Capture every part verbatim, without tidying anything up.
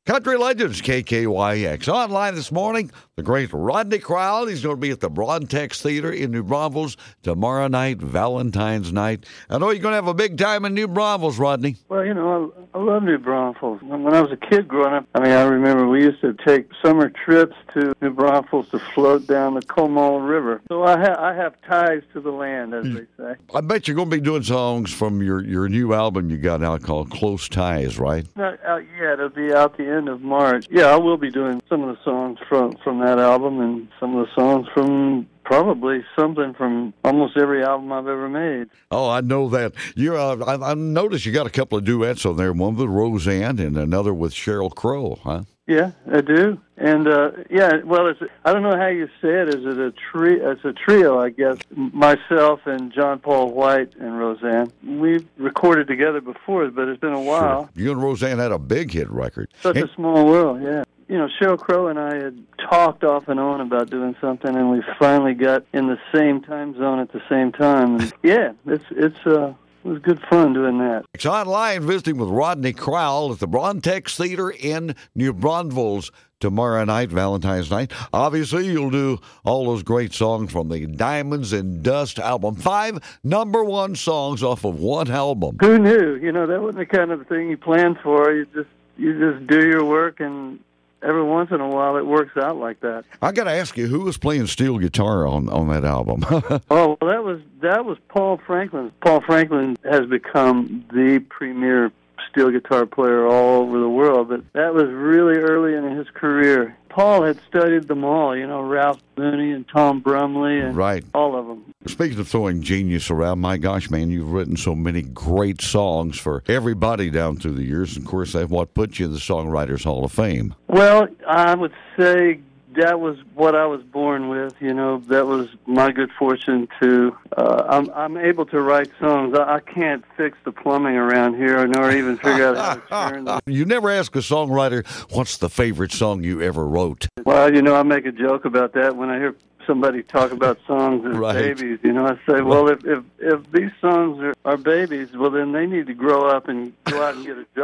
Country Legends, K K Y X. Online this morning, the great Rodney Crowell. He's going to be at the Brontex Theater in New Braunfels tomorrow night, Valentine's night. I know you're going to have a big time in New Braunfels, Rodney. Well, you know, I, I love New Braunfels. When I was a kid growing up, I mean, I remember we used to take summer trips to New Braunfels to float down the Comal River. So I, ha- I have ties to the land, as they say. I bet you're going to be doing songs from your, your new album you got out called Close Ties, right? Not out yet. It'll be out the end of March. Yeah, I will be doing some of the songs from, from that album and some of the songs from probably something from almost every album I've ever made. Oh, I know that. You, uh, I, I noticed you got a couple of duets on there, one with Roseanne and another with Sheryl Crow, huh? Yeah, I do. And, uh, yeah, well, it's, I don't know how you say it. Is it a tri- It's a trio, I guess. Myself and John Paul White and Roseanne. We've recorded together before, but it's been a while. Sure. You and Roseanne had a big hit record. Such and- a small world, yeah. You know, Sheryl Crow and I had talked off and on about doing something, and we finally got in the same time zone at the same time. And yeah, it's it's uh, it was good fun doing that. It's online visiting with Rodney Crowell at the Brontex Theater in New Braunfels tomorrow night, Valentine's night. Obviously, you'll do all those great songs from the Diamonds and Dust album. Five number one songs off of one album. Who knew? You know, that wasn't the kind of thing you planned for. You just you just do your work, and every once in a while, it works out like that. I got to ask you, who was playing steel guitar on, on that album? oh, well, that was that was Paul Franklin. Paul Franklin has become the premier steel guitar player all over the world, but that was really early in his career. Paul had studied them all, you know, Ralph Mooney and Tom Brumley and right. all of them. Speaking of throwing genius around, my gosh, man, you've written so many great songs for everybody down through the years. And of course, that's what put you in the Songwriters Hall of Fame. Well, I would say that was what I was born with. You know, that was my good fortune to. Uh, I'm I'm able to write songs. I, I can't fix the plumbing around here, nor even figure out how to turn them. You never ask a songwriter, what's the favorite song you ever wrote? Well, you know, I make a joke about that when I hear somebody talk about songs as right. babies. You know, I say, well, if if, if these songs are, are babies, well, then they need to grow up and go out and get a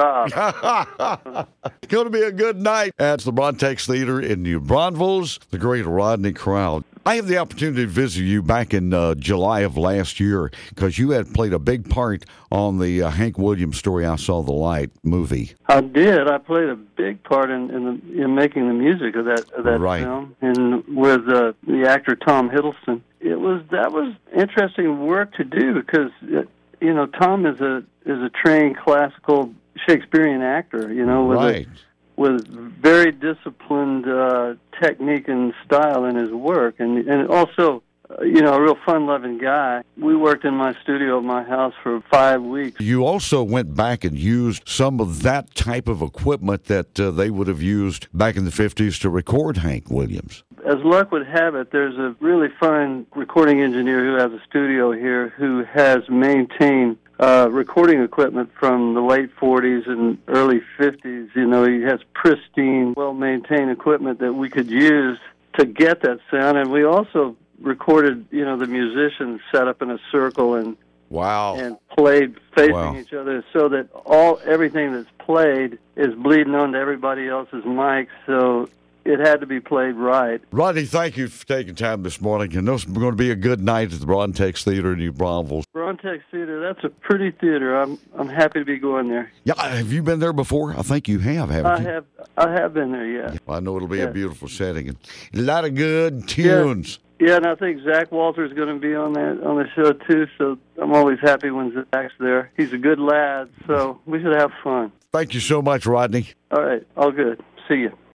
job. It's going to be a good night at the Brontex Theater in New Braunfels. The great Rodney Crowell. I had the opportunity to visit you back in uh, July of last year because you had played a big part on the uh, Hank Williams Story I Saw the Light movie. I did. I played a big part in in, the, in making the music of that of that right. film, and with uh, the actor Tom Hiddleston. It was that was interesting work to do because uh, you know Tom is a is a trained classical Shakespearean actor. You know, with right. a, with very disciplined uh, technique and style in his work, and and also, uh, you know, a real fun-loving guy. We worked in my studio at my house for five weeks. You also went back and used some of that type of equipment that uh, they would have used back in the fifties to record Hank Williams. As luck would have it, there's a really fine recording engineer who has a studio here who has maintained Uh, recording equipment from the late forties and early fifties. You know, he has pristine, well-maintained equipment that we could use to get that sound. And we also recorded, you know, the musicians set up in a circle and wow, and played facing wow. each other so that all everything that's played is bleeding onto everybody else's mics. So it had to be played right. Rodney, thank you for taking time this morning. And this is going to be a good night at the Brontex Theater in New Braunfels. Brontex Theater, that's a pretty theater. I'm I'm happy to be going there. Yeah, have you been there before? I think you have, haven't I you? have I have been there, yeah. Well, I know it'll be yeah. a beautiful setting and a lot of good tunes. Yeah, yeah and I think Zach Walter's going to be on that on the show too. So I'm always happy when Zach's there. He's a good lad, so we should have fun. Thank you so much, Rodney. All right, all good. See you.